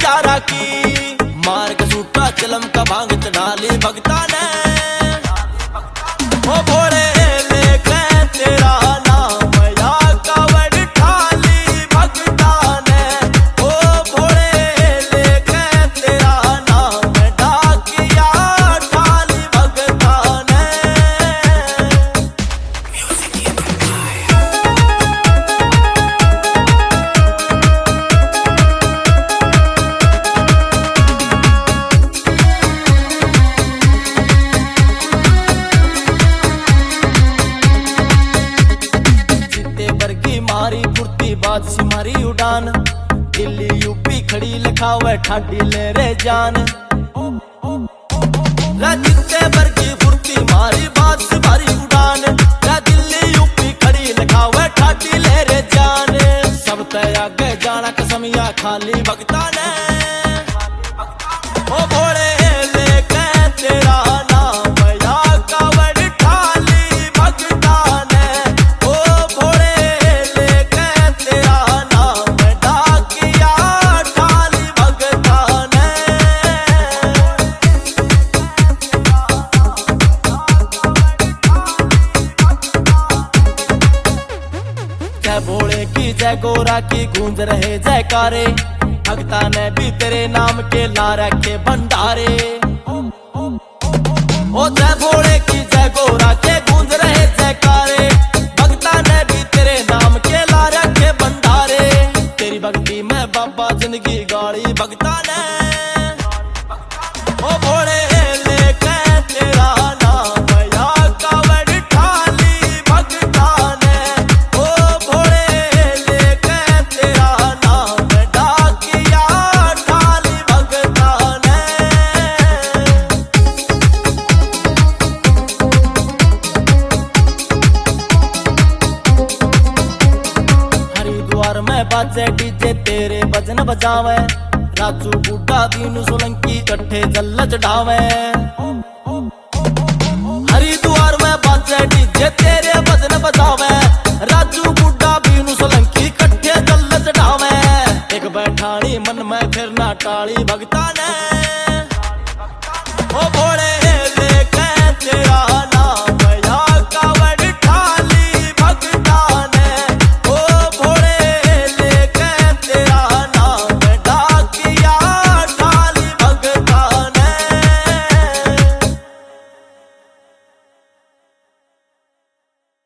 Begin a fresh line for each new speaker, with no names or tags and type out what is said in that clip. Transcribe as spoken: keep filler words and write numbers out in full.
यारा की। मार के सूटा चिलम का भांग चढ़ा ली भगता ने। ओ भोले लेके तेरा नाम या कावड़ ठाली भगता ने। ओ भोले लेके तेरा नाम डाकिया ठाली भगता ने। मारी फुर्ती बात सी मारी उड़ान। दिल्ली यूपी खड़ी लिखावे ठाडी ले रे जान। जितने भर की फुर्ती मारी बात सी मारी उड़ान। दिल्ली यूपी खड़ी लिखावे ठाडी ले रे जान। सब तय आगे जाना कसमिया खाली भगता ने। ओ भोले लेके तेरा नाम या कावड़ ठाली भगता ने। ओ भोले लेके तेरा नाम डाकिया ठाली भगता ने। जय भोले की जय गोरा की गूंज रहे जयकारे। भगता ने भी तेरे नाम के ला रखे भंडारे। ओ जय भोले की जय गोरा के गूंज रहे जयकारे। भगता ने भी तेरे नाम के ला रखे भंडारे। तेरी भक्ति में बाबा जिंदगी गाड़ी भगता ने। ओ भोले लेके तेरा नाम या कावड़ ठाली भगता ने। ओ भोले लेके तेरा नाम डाकिया ठाली भगता ने। हरिद्वार में बाजे डीजे तेरे भजन बजावे। राजू बूढ़ा दीनू सोलंकी कट्ठे जल चढ़ावे। हरिद्वार में बाजे डीजे तेरे भजन बजावे। राजू बूढ़ा दीनू सोलंकी कट्ठे जल चढ़ावे। एक बैठानी मन में फिर ना टाली भगता ने। ओ भोले